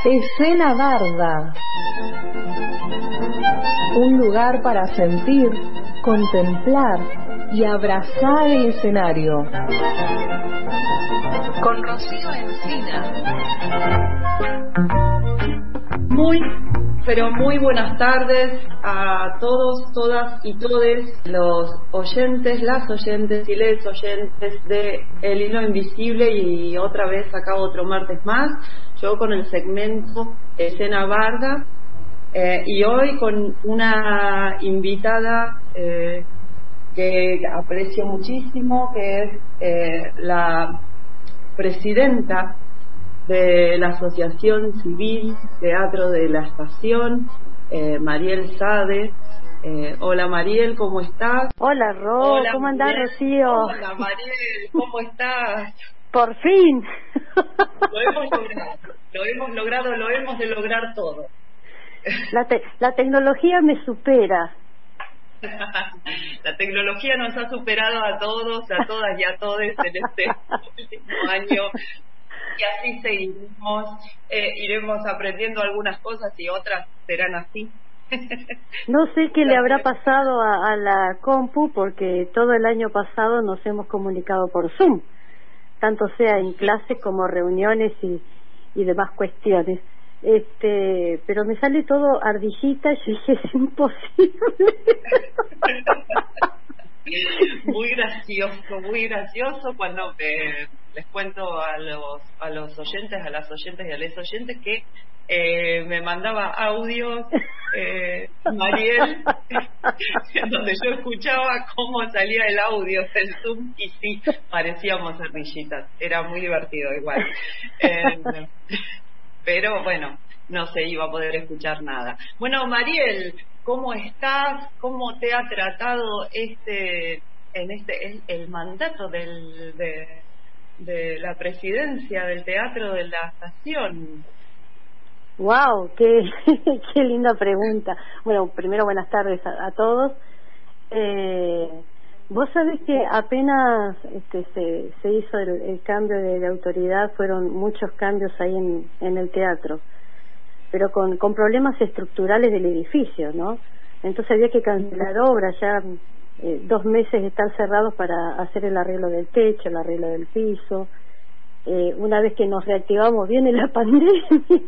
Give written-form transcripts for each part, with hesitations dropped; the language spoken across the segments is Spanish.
Escena Barda. Un lugar para sentir, contemplar y abrazar el escenario. Con Rocío Encina. Pero muy buenas tardes a todos, todas y todes los oyentes, las oyentes y les oyentes de El Hilo Invisible, y otra vez acá otro martes más, yo con el segmento Escena Barda, y hoy con una invitada que aprecio muchísimo, que es la presidenta de la Asociación Civil Teatro de la Estación, Mariel Sade. Hola Mariel, ¿cómo estás? Hola Ro, Hola, ¿cómo andás, Mariel. Rocío? Hola Mariel, ¿cómo estás? Por fin. Lo hemos logrado, lo hemos de lograr todo. La tecnología me supera. La tecnología nos ha superado a todos, a todas y a todos en este último año. Y así seguiremos, iremos aprendiendo algunas cosas y otras serán así. No sé qué le habrá pasado a la compu, porque todo el año pasado nos hemos comunicado por Zoom, tanto sea en clases como reuniones y demás cuestiones. Pero me sale todo ardillita y yo dije, es imposible. Muy gracioso cuando les cuento a los oyentes, a las oyentes y a los oyentes que me mandaba audios Mariel en donde yo escuchaba cómo salía el audio del Zoom y sí, parecíamos ardillitas, era muy divertido igual, pero bueno, no se iba a poder escuchar nada. Bueno, Mariel, ¿cómo estás? ¿Cómo te ha tratado el mandato de la presidencia del Teatro de la Estación? Wow, qué linda pregunta. Bueno, primero buenas tardes a todos. Vos sabés que apenas se hizo el cambio de autoridad, fueron muchos cambios ahí en el teatro, pero con problemas estructurales del edificio, ¿no? Entonces había que cancelar obras, ya 2 meses estar cerrados para hacer el arreglo del techo, el arreglo del piso. Una vez que nos reactivamos viene la pandemia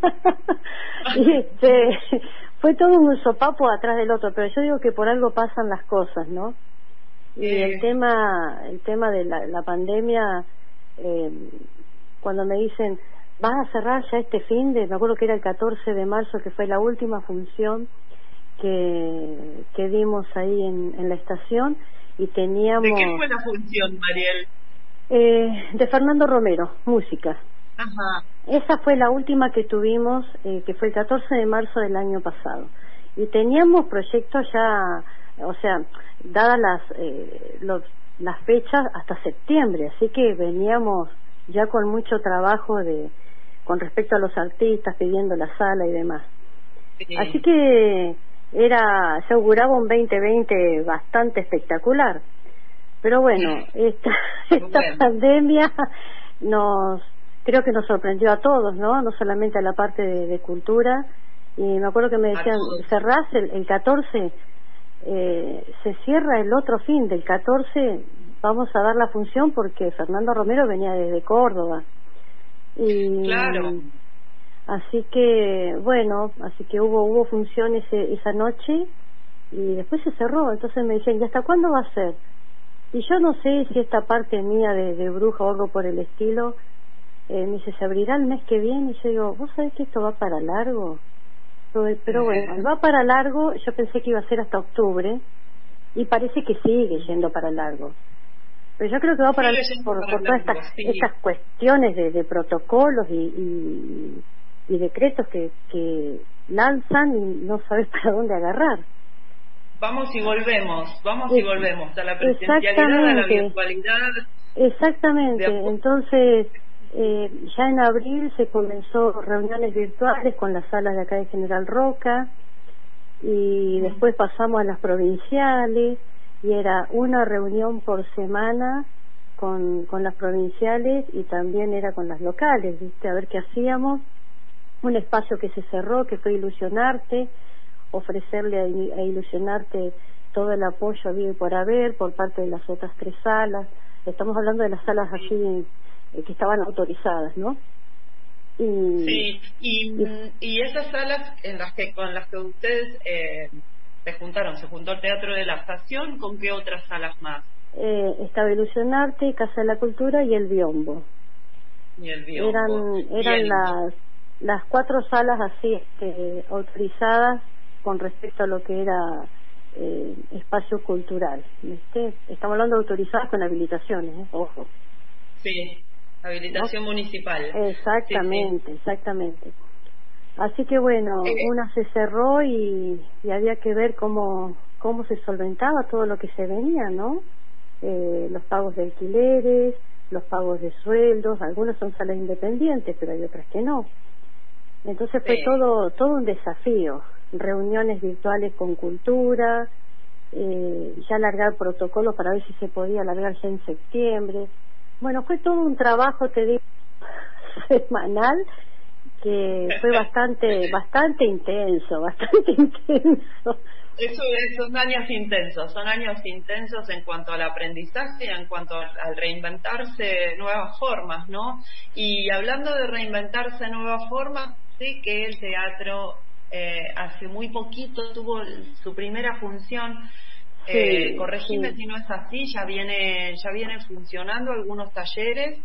y fue todo un sopapo atrás del otro, pero yo digo que por algo pasan las cosas, ¿no? Y el tema de la pandemia, cuando me dicen vas a cerrar ya este me acuerdo que era el 14 de marzo, que fue la última función que dimos ahí en la estación, y teníamos... ¿De qué fue la función, Mariel? De Fernando Romero, música. Ajá. Esa fue la última que tuvimos, que fue el 14 de marzo del año pasado. Y teníamos proyectos ya, o sea, dadas las fechas hasta septiembre, así que veníamos ya con mucho trabajo con respecto a los artistas, pidiendo la sala y demás. Sí. Así que se auguraba un 2020 bastante espectacular. Pero bueno, esta pandemia creo que nos sorprendió a todos, ¿no? No solamente a la parte de cultura. Y me acuerdo que me decían, cerrás el 14, se cierra el otro fin del 14, vamos a dar la función porque Fernando Romero venía desde Córdoba. Y claro. Así que hubo funciones esa noche y después se cerró. Entonces me decían, ¿y hasta cuándo va a ser? Y yo no sé si esta parte mía de bruja o algo por el estilo, me dice, ¿se abrirá el mes que viene? Y yo digo, ¿vos sabés que esto va para largo? Pero bueno, va para largo. Yo pensé que iba a ser hasta octubre y parece que sigue yendo para largo. Pero yo creo que va para largo por todas estas cuestiones de protocolos y decretos que lanzan y no sabes para dónde agarrar. Vamos y volvemos a la presencialidad, a la virtualidad. Exactamente. Entonces, ya en abril se comenzó reuniones virtuales con las salas de acá de General Roca, y después pasamos a las provinciales, y era una reunión por semana con las provinciales, y también era con las locales, ¿viste? A ver qué hacíamos. un espacio que se cerró, que fue Ilusionarte, ofrecerle a Ilusionarte todo el apoyo habido y por haber por parte de las otras 3 salas. Estamos hablando de las salas así que estaban autorizadas, ¿no? Sí, y esas salas con las que ustedes se juntó el Teatro de la Estación, ¿con qué otras salas más? Estaba Ilusionarte, Casa de la Cultura y el Biombo. Y el Biombo. Eran las 4 salas así autorizadas con respecto a lo que era espacio cultural, ¿viste? Estamos hablando de autorizadas con habilitaciones, ojo. Sí, habilitación municipal. Exactamente, sí. Exactamente. Así que bueno, una se cerró y había que ver cómo se solventaba todo lo que se venía, ¿no? Los pagos de alquileres, los pagos de sueldos, algunos son salas independientes, pero hay otras que no. Entonces fue todo un desafío, reuniones virtuales con cultura, ya alargar protocolos para ver si se podía alargar ya en septiembre. Bueno, fue todo un trabajo, te digo, semanal, que fue bastante intenso. Son años intensos en cuanto al aprendizaje, en cuanto al reinventarse nuevas formas, ¿no? Y hablando de reinventarse nuevas formas, sé que el teatro hace muy poquito tuvo su primera función. Corregime si no es así, ya viene funcionando algunos talleres.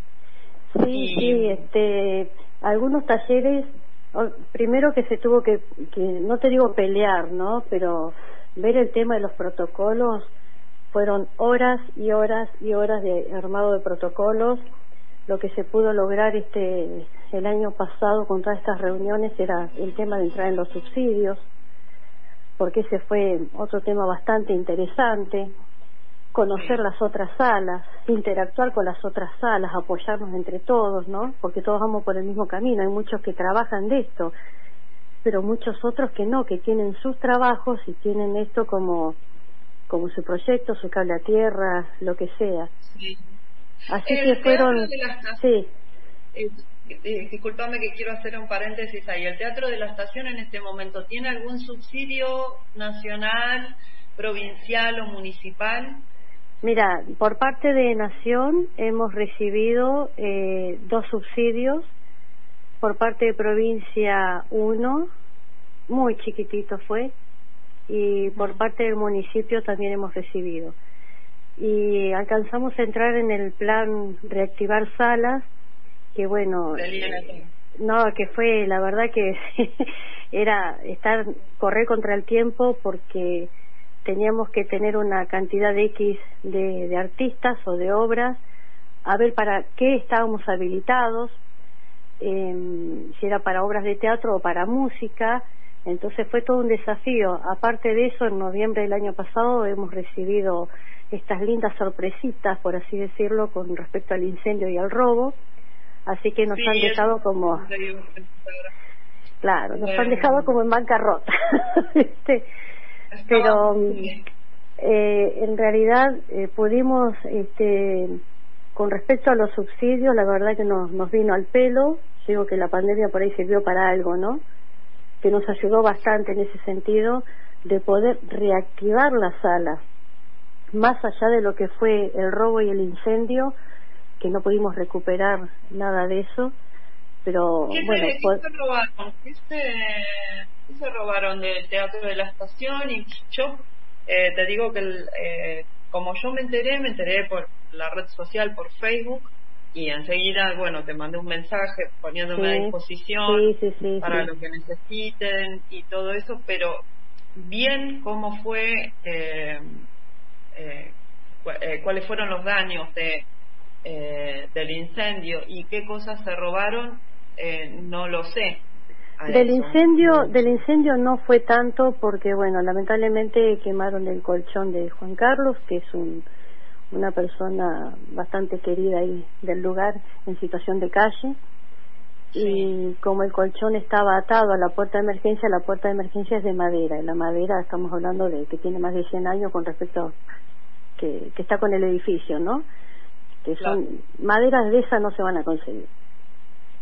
Algunos talleres, primero que se tuvo que no te digo pelear, ¿no? Pero ver el tema de los protocolos, fueron horas y horas y horas de armado de protocolos. Lo que se pudo lograr el año pasado con todas estas reuniones era el tema de entrar en los subsidios, porque ese fue otro tema bastante interesante. Conocer las otras salas, interactuar con las otras salas, apoyarnos entre todos, ¿no? Porque todos vamos por el mismo camino. Hay muchos que trabajan de esto, pero muchos otros que no, que tienen sus trabajos y tienen esto como su proyecto, su cable a tierra, lo que sea. Sí. Así que fueron... Sí. Disculpame que quiero hacer un paréntesis ahí. ¿El Teatro de la Estación en este momento tiene algún subsidio nacional, provincial o municipal? Mira, por parte de Nación hemos recibido 2 subsidios, por parte de provincia 1, muy chiquitito fue, y por parte del municipio también hemos recibido. Y alcanzamos a entrar en el plan reactivar salas, que bueno, que fue, la verdad que era correr contra el tiempo, porque teníamos que tener una cantidad de X de artistas o de obras, a ver para qué estábamos habilitados, si era para obras de teatro o para música. Entonces fue todo un desafío. Aparte de eso, en noviembre del año pasado hemos recibido estas lindas sorpresitas, por así decirlo, con respecto al incendio y al robo, así que nos han dejado como... Claro, nos han dejado como en bancarrota. Pero en realidad pudimos, con respecto a los subsidios, la verdad que nos vino al pelo. Digo que la pandemia por ahí sirvió para algo, ¿no? Que nos ayudó bastante en ese sentido de poder reactivar la sala, más allá de lo que fue el robo y el incendio, que no pudimos recuperar nada de eso. Pero ¿Qué se robaron del Teatro de la Estación? Y yo te digo que como yo me enteré por la red social, por Facebook, y enseguida, bueno, te mandé un mensaje poniéndome a disposición para lo que necesiten y todo eso, pero bien cómo fue, cuáles fueron los daños del incendio y qué cosas se robaron, no lo sé. Del incendio no fue tanto, porque bueno, lamentablemente quemaron el colchón de Juan Carlos, que es una persona bastante querida ahí del lugar, en situación de calle. Y como el colchón estaba atado a la puerta de emergencia es de madera, y la madera estamos hablando de que tiene más de 100 años con respecto que está con el edificio, ¿no? Que son maderas de esas no se van a conseguir.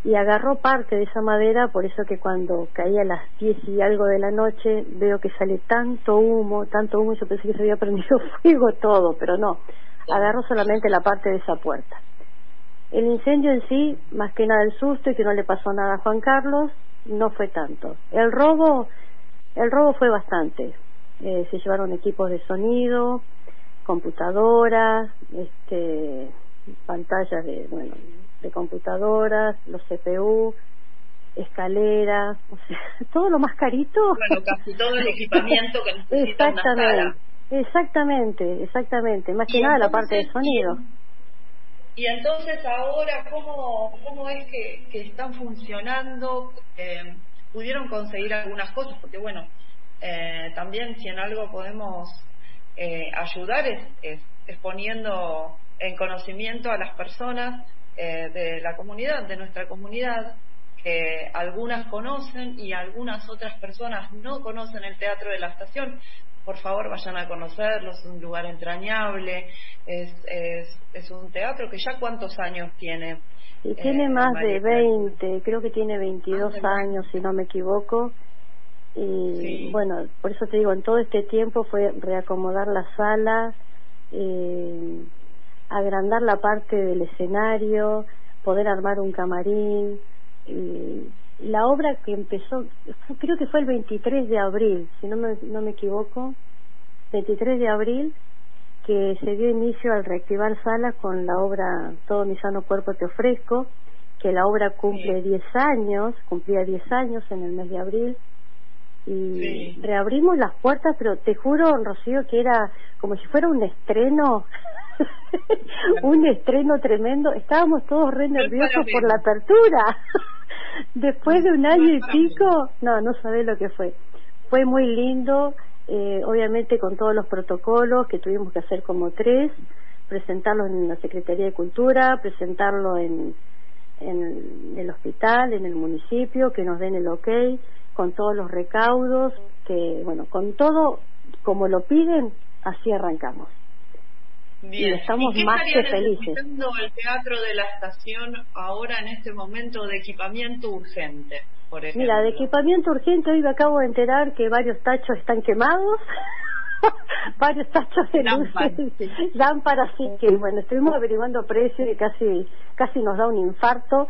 y agarró parte de esa madera, por eso que cuando caía a las 10 y algo de la noche veo que sale tanto humo, yo pensé que se había prendido fuego todo, pero no, agarró solamente la parte de esa puerta. El incendio en sí, más que nada el susto y que no le pasó nada a Juan Carlos, no fue tanto. El robo fue bastante. Se llevaron equipos de sonido, computadoras, pantallas de computadoras, los CPU, escaleras, o sea, todo lo más carito. Bueno, casi todo el equipamiento que necesita una sala. Exactamente, más que nada la parte de sonido. Y entonces ahora, ¿cómo es que están funcionando? ¿Pudieron conseguir algunas cosas? Porque bueno, también si en algo podemos ayudar es poniendo en conocimiento a las personas de la comunidad, de nuestra comunidad, que algunas conocen y algunas otras personas no conocen el Teatro de la Estación. Por favor, vayan a conocerlo, es un lugar entrañable, es un teatro que ya ¿cuántos años tiene? Y tiene más de 20, creo que tiene 22 años, si no me equivoco. Y sí, bueno, por eso te digo, en todo este tiempo fue reacomodar la sala, agrandar la parte del escenario, poder armar un camarín. Y la obra que empezó, creo que fue el 23 de abril, si no me equivoco, 23 de abril, que se dio inicio al reactivar salas con la obra Todo mi sano cuerpo te ofrezco, que la obra cumplía 10 años en el mes de abril, y reabrimos las puertas, pero te juro, Rocío, que era como si fuera un estreno, un estreno tremendo. Estábamos todos re nerviosos por la apertura. Después de un año y pico, no sabés lo que fue. Fue muy lindo, obviamente con todos los protocolos que tuvimos que hacer como 3, presentarlo en la Secretaría de Cultura, presentarlo en el hospital, en el municipio, que nos den el ok, con todos los recaudos, que bueno, con todo como lo piden, así arrancamos. Bien. Y estamos más que felices. El Teatro de la Estación ahora en este momento de equipamiento urgente, por ejemplo? Mira, de equipamiento urgente hoy me acabo de enterar que varios tachos están quemados, varios tachos de luces, lámparas, sí, que bueno, estuvimos averiguando precios y casi nos da un infarto.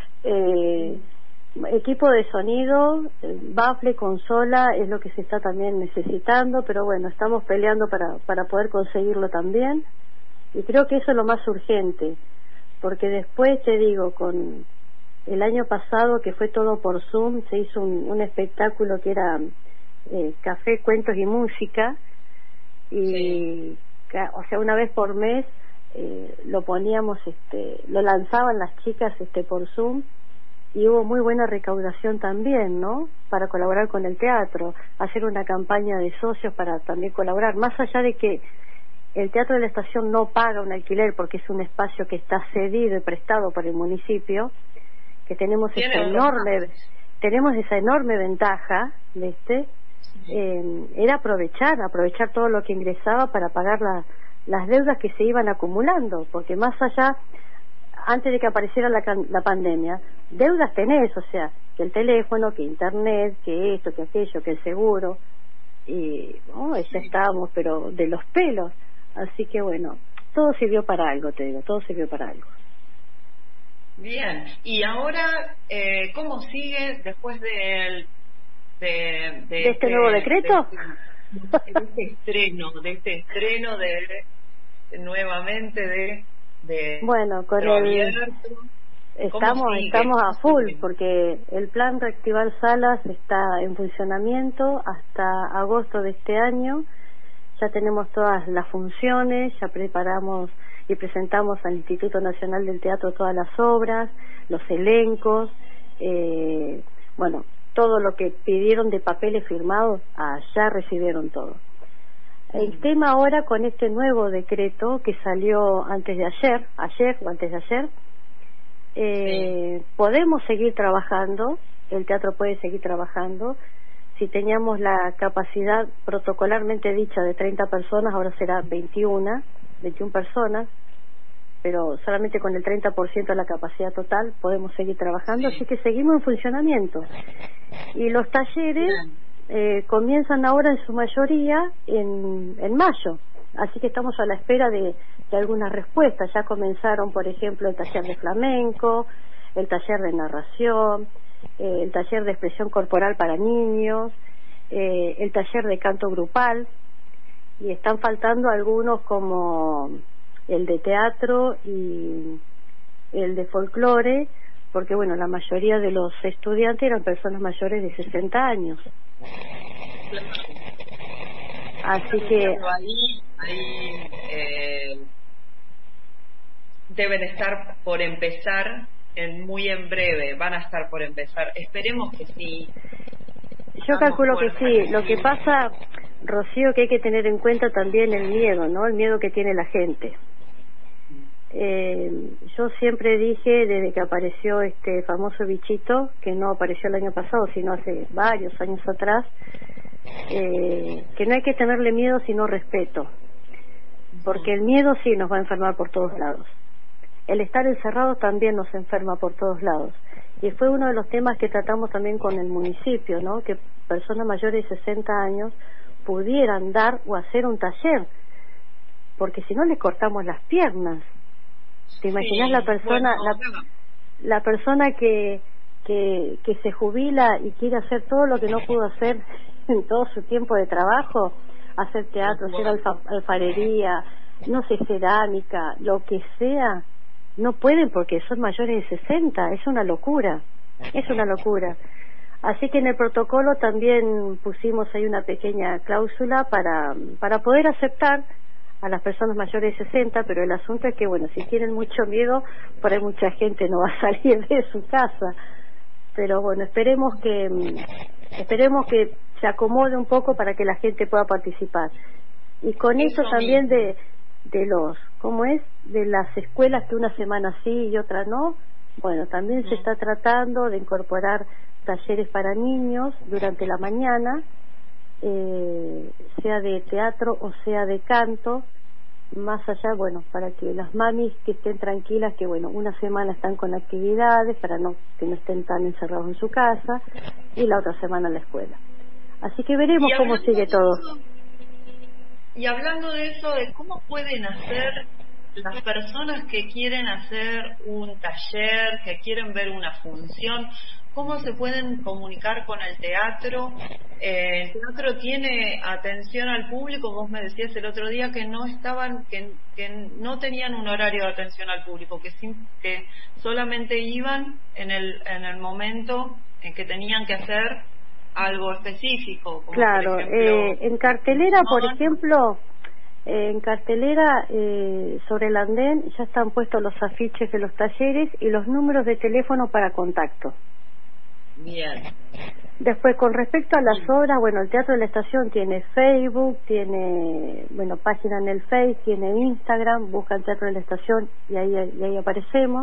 Equipo de sonido, bafle, consola, es lo que se está también necesitando, pero bueno, estamos peleando para poder conseguirlo también, y creo que eso es lo más urgente, porque después te digo, con el año pasado que fue todo por Zoom, se hizo un espectáculo que era café, cuentos y música, y o sea, una vez por mes lo poníamos, lo lanzaban las chicas por Zoom, y hubo muy buena recaudación también, ¿no? Para colaborar con el teatro, hacer una campaña de socios para también colaborar, más allá de que el Teatro de la Estación no paga un alquiler porque es un espacio que está cedido y prestado por el municipio, que tenemos esa enorme ventaja, ¿viste? Era aprovechar todo lo que ingresaba para pagar las deudas que se iban acumulando, porque más allá, antes de que apareciera la pandemia, deudas tenés, o sea, que el teléfono, que internet, que esto, que aquello, que el seguro, y ya estábamos, pero de los pelos. Así que bueno, todo sirvió para algo, te digo, todo sirvió para algo. Bien, y ahora, ¿cómo sigue después de este nuevo decreto? De este estreno nuevamente bueno, con estamos a full, porque el plan Reactivar Salas está en funcionamiento hasta agosto de este año. Ya tenemos todas las funciones, ya preparamos y presentamos al Instituto Nacional del Teatro todas las obras, los elencos, bueno, todo lo que pidieron de papeles firmados, ya recibieron todo. El tema ahora con este nuevo decreto que salió antes de ayer o antes de ayer, podemos seguir trabajando, el teatro puede seguir trabajando. Si teníamos la capacidad protocolarmente dicha de 30 personas, ahora será 21 personas. pero solamente con el 30% de la capacidad total podemos seguir trabajando, así que seguimos en funcionamiento. Y los talleres comienzan ahora en su mayoría en mayo, así que estamos a la espera de algunas respuestas. Ya comenzaron, por ejemplo, el taller de flamenco, el taller de narración, el taller de expresión corporal para niños, el taller de canto grupal, y están faltando algunos como el de teatro y el de folclore, porque bueno, la mayoría de los estudiantes eran personas mayores de 60 años. Así que ahí deben estar por empezar muy en breve, van a estar por empezar. Esperemos que sí. Yo calculo que sí. Lo que pasa, Rocío, que hay que tener en cuenta también el miedo, ¿no? El miedo que tiene la gente. Yo siempre dije, desde que apareció este famoso bichito, que no apareció el año pasado, sino hace varios años atrás, que no hay que tenerle miedo, sino respeto. Porque el miedo sí nos va a enfermar por todos lados. El estar encerrado también nos enferma por todos lados. Y fue uno de los temas que tratamos también con el municipio, ¿no? Que personas mayores de 60 años pudieran dar o hacer un taller, porque si no les cortamos las piernas. ¿Te imaginas la persona, la persona que se jubila y quiere hacer todo lo que no pudo hacer en todo su tiempo de trabajo? Hacer teatro, hacer alfarería, no sé, cerámica, lo que sea. No pueden porque son mayores de 60, es una locura, es una locura. Así que en el protocolo también pusimos ahí una pequeña cláusula para poder aceptar a las personas mayores de 60, pero el asunto es que, bueno, si tienen mucho miedo, por ahí mucha gente no va a salir de su casa. Pero bueno, esperemos que se acomode un poco para que la gente pueda participar. Y con eso también de los, ¿cómo es? De las escuelas que una semana sí y otra no, bueno, también se está tratando de incorporar talleres para niños durante la mañana, sea de teatro o sea de canto, más allá, bueno, para que las mamis que estén tranquilas, que bueno, una semana están con actividades para que no estén tan encerrados en su casa, y la otra semana en la escuela. Así que veremos cómo sigue todo. Y hablando de eso, de cómo pueden hacer las personas que quieren hacer un taller, que quieren ver una función, ¿cómo se pueden comunicar con el teatro? El teatro tiene atención al público. Vos me decías el otro día que no estaban, que no tenían un horario de atención al público, que solamente iban en el momento en que tenían que hacer algo específico, como claro, por ejemplo, en cartelera, por ejemplo, en cartelera sobre el andén ya están puestos los afiches de los talleres y los números de teléfono para contacto. Bien. Después, con respecto a las obras, bueno, el Teatro de la Estación tiene Facebook, tiene, bueno, página en el Face, tiene Instagram, buscan Teatro de la Estación y ahí aparecemos,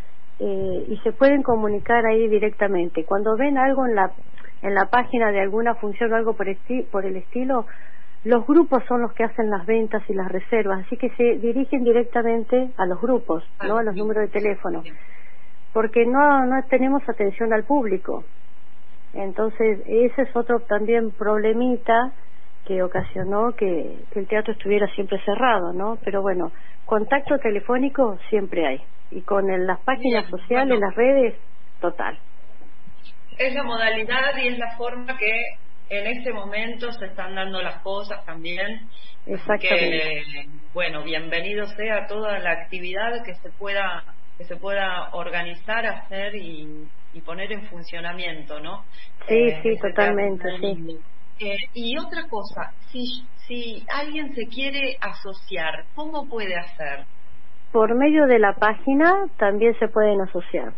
y se pueden comunicar ahí directamente. Cuando ven algo en la página de alguna función o algo por el estilo, los grupos son los que hacen las ventas y las reservas, así que se dirigen directamente a los grupos, no a los números de teléfono, porque no tenemos atención al público. Entonces ese es otro también problemita que ocasionó que el teatro estuviera siempre cerrado, ¿no? Pero bueno, contacto telefónico siempre hay, y con las páginas sociales, las redes, total. Es la modalidad y es la forma que en este momento se están dando las cosas también. Exactamente. Que, bueno, bienvenido sea toda la actividad que se pueda organizar, hacer y poner en funcionamiento, ¿no? Sí, totalmente, sí. Y otra cosa, si alguien se quiere asociar, ¿cómo puede hacer? Por medio de la página también se pueden asociar.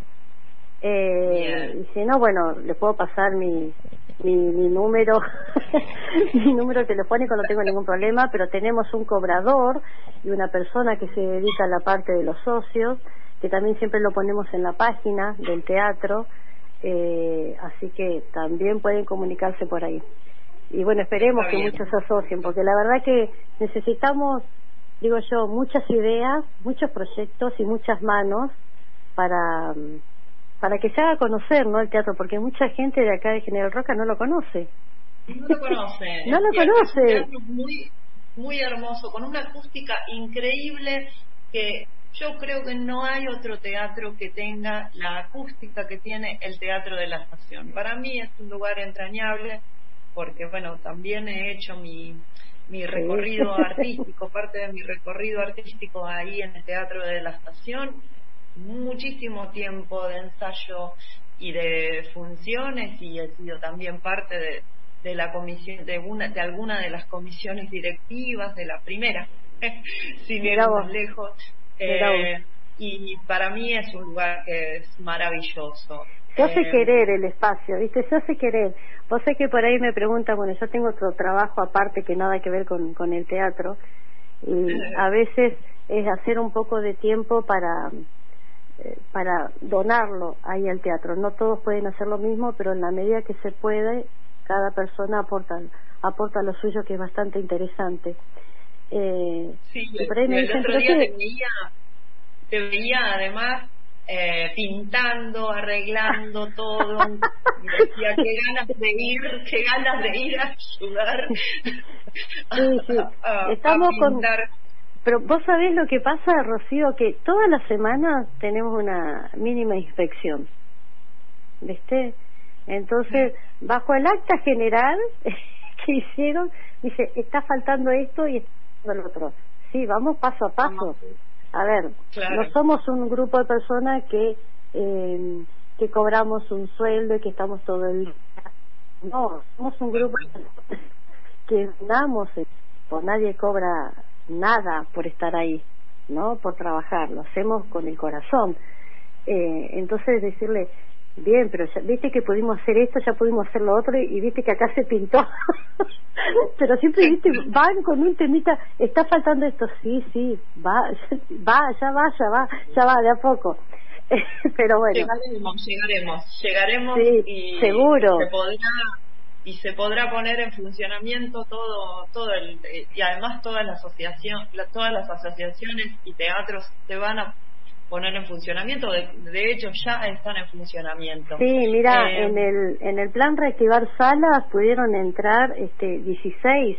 Y si no, bueno, le puedo pasar mi número mi número telefónico, no tengo ningún problema, pero tenemos un cobrador y una persona que se dedica a la parte de los socios, que también siempre lo ponemos en la página del teatro, así que también pueden comunicarse por ahí. Y bueno, esperemos que muchos se asocien, porque la verdad que necesitamos digo yo, muchas ideas, muchos proyectos y muchas manos para que se haga conocer, ¿no?, el teatro, porque mucha gente de acá de General Roca no lo conoce. No lo conoce. No lo conoce. Es un teatro muy, muy hermoso, con una acústica increíble, que yo creo que no hay otro teatro que tenga la acústica que tiene el Teatro de la Estación. Para mí es un lugar entrañable, porque bueno, también he hecho mi recorrido artístico, parte de mi recorrido artístico ahí en el Teatro de la Estación, muchísimo tiempo de ensayo y de funciones, y he sido también parte de la comisión, de alguna de las comisiones directivas, de la primera, sin ir más lejos, y para mí es un lugar que es maravilloso. Se hace querer el espacio, ¿viste? Se hace querer. Vos sé que por ahí me preguntan, bueno, yo tengo otro trabajo aparte que nada que ver con el teatro, y a veces es hacer un poco de tiempo para donarlo ahí al teatro. No todos pueden hacer lo mismo, pero en la medida que se puede, cada persona aporta lo suyo, que es bastante interesante. Sí, el otro día te veía además pintando, arreglando todo, y decía qué ganas de ir a ayudar. Sí. Estamos a pintar. Pero vos sabés lo que pasa, Rocío, que todas las semanas tenemos una mínima inspección, ¿viste? Entonces, bajo el acta general que hicieron, dice, está faltando esto y está faltando lo otro. Sí, vamos paso a paso. A ver, no somos un grupo de personas que cobramos un sueldo y que estamos todo el día. No, somos un grupo que ganamos, pues nadie cobra nada por estar ahí, ¿no?, por trabajar, lo hacemos con el corazón. Entonces decirle, bien, pero ya, viste que pudimos hacer esto, ya pudimos hacer lo otro, y viste que acá se pintó. Pero siempre, viste, van con un temita, está faltando esto, sí, ya va, de a poco. Pero bueno, llegaremos, sí, y seguro. Se podrá poner en funcionamiento todo y además todas las asociaciones y teatros se van a poner en funcionamiento. De hecho ya están en funcionamiento. Sí, mira, en el plan reactivar salas pudieron entrar 16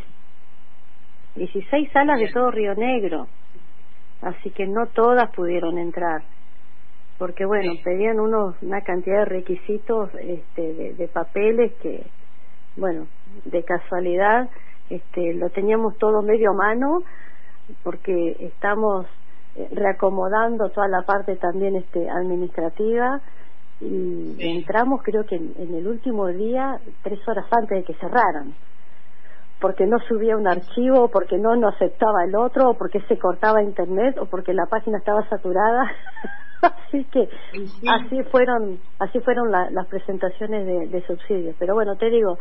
salas de todo Río Negro, así que no todas pudieron entrar, porque bueno, pedían una cantidad de requisitos de papeles que, bueno, de casualidad lo teníamos todo medio a mano, porque estamos reacomodando toda la parte también administrativa, y entramos creo que en el último día, 3 horas antes de que cerraran, porque no subía un archivo, porque no aceptaba el otro, o porque se cortaba internet, o porque la página estaba saturada. Así que así fueron las presentaciones de subsidios. Pero bueno, te digo,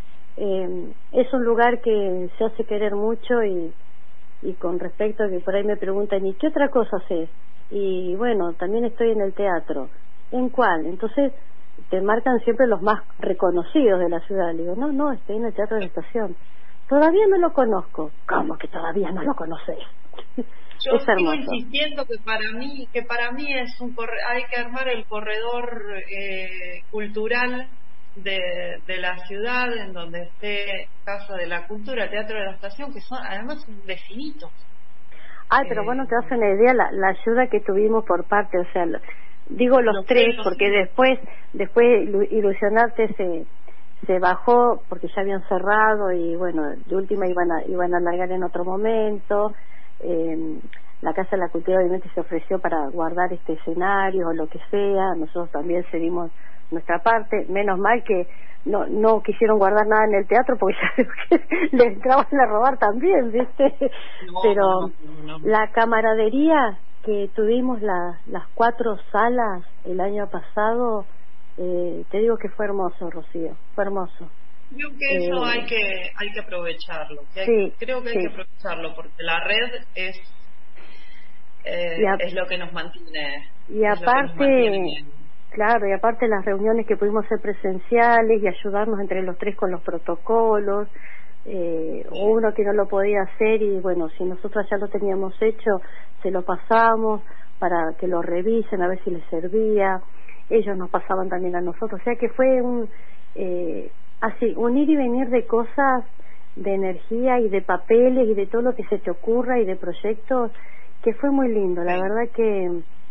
es un lugar que se hace querer mucho, y con respecto a que por ahí me preguntan, ¿y qué otra cosa haces? Y bueno, también estoy en el teatro. ¿En cuál? Entonces te marcan siempre los más reconocidos de la ciudad. Le digo, no, estoy en el Teatro de la Estación. Todavía no lo conozco. ¿Cómo que todavía no lo conoces? Yo sigo insistiendo que para mí es hay que armar el corredor cultural de la ciudad, en donde esté Casa de la Cultura, Teatro de la Estación, que son además vecinitos. Pero bueno, te das una idea la ayuda que tuvimos por parte, o sea, digo los tres, porque después Ilusionarte se bajó porque ya habían cerrado, y bueno, de última iban a largar en otro momento. La Casa de la Cultura obviamente se ofreció para guardar este escenario o lo que sea. Nosotros también cedimos nuestra parte, menos mal que no quisieron guardar nada en el teatro, porque ya veo que le entraban a robar también, ¿viste? Pero la camaradería que tuvimos, las 4 salas el año pasado, te digo que fue hermoso, Rocío, fue hermoso. Creo que eso hay que aprovecharlo. Creo que hay que aprovecharlo, porque la red es lo que nos mantiene. Y aparte, claro, y aparte las reuniones que pudimos hacer presenciales y ayudarnos entre los tres con los protocolos, o uno que no lo podía hacer, y bueno, si nosotros ya lo teníamos hecho, se lo pasamos para que lo revisen a ver si les servía. Ellos nos pasaban también a nosotros, o sea que fue así, un ir y venir de cosas, de energía y de papeles y de todo lo que se te ocurra y de proyectos, que fue muy lindo. La verdad que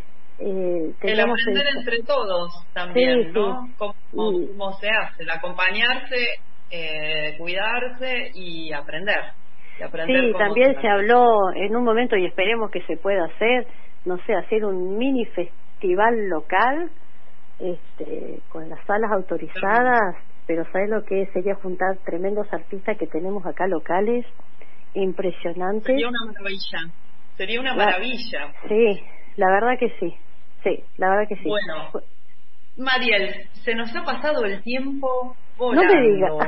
el aprender entre todos también, sí, ¿no? Sí. ¿Cómo se hace? El acompañarse, cuidarse y aprender. Sí, también se habló en un momento, y esperemos que se pueda hacer, no sé, hacer un mini festival local, con las salas autorizadas, pero ¿sabes lo que es? Sería juntar tremendos artistas que tenemos acá locales, impresionantes. Sería una maravilla, sería una maravilla. Sí, la verdad que sí, la verdad que sí. Bueno, Mariel, se nos ha pasado el tiempo volando. No me digas.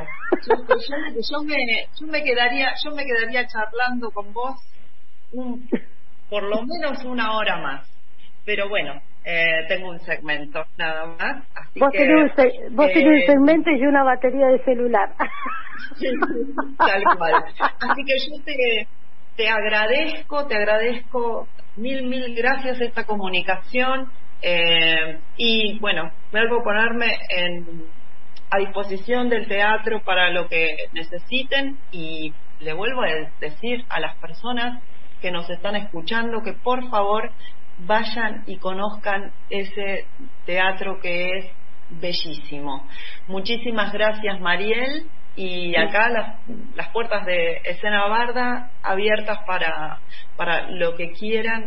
Yo me quedaría charlando con vos por lo menos una hora más, pero bueno, tengo un segmento nada más, así vos que tenés un segmento y una batería de celular. Sí, tal cual. Así que yo te agradezco mil gracias esta comunicación, y bueno, vuelvo a ponerme a disposición del teatro para lo que necesiten, y le vuelvo a decir a las personas que nos están escuchando que por favor vayan y conozcan ese teatro que es bellísimo. Muchísimas gracias, Mariel, y acá las puertas de Escena Barda abiertas para lo que quieran.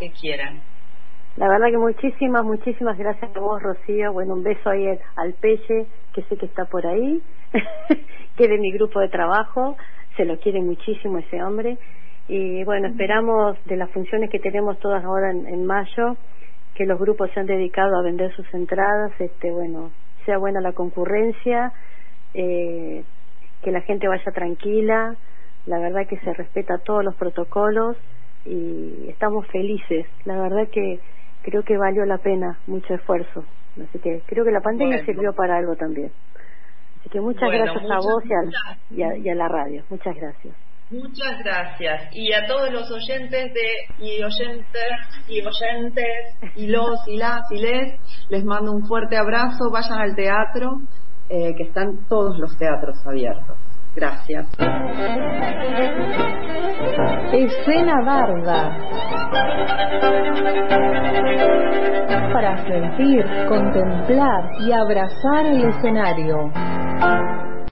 La verdad que muchísimas gracias a vos, Rocío. Bueno, un beso ahí al Pelle, que sé que está por ahí, que es de mi grupo de trabajo, se lo quiere muchísimo ese hombre. Y bueno, esperamos de las funciones que tenemos todas ahora en mayo, que los grupos se han dedicado a vender sus entradas, bueno, sea buena la concurrencia, que la gente vaya tranquila. La verdad que se respeta todos los protocolos y estamos felices. La verdad que creo que valió la pena, mucho esfuerzo. Así que creo que la pandemia sirvió para algo también. Así que muchas gracias a vos y a la radio. Muchas gracias. Muchas gracias. Y a todos los oyentes y los y las y les mando un fuerte abrazo. Vayan al teatro, que están todos los teatros abiertos. Gracias. Escena Barda. Para sentir, contemplar y abrazar el escenario.